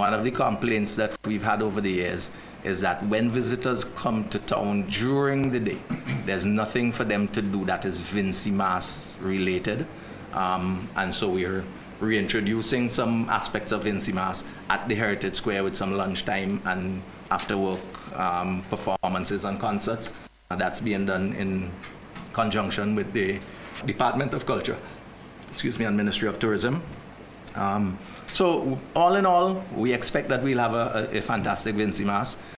one of the complaints that we've had over the years is that when visitors come to town during the day, there's nothing for them to do that is Vincy Mas related. And so we're reintroducing some aspects of Vincy Mas at the Heritage Square with some lunchtime and after work performances and concerts. That's being done in conjunction with the Department of Culture, and Ministry of Tourism. So all in all, we expect that we'll have a fantastic Vincy Mas.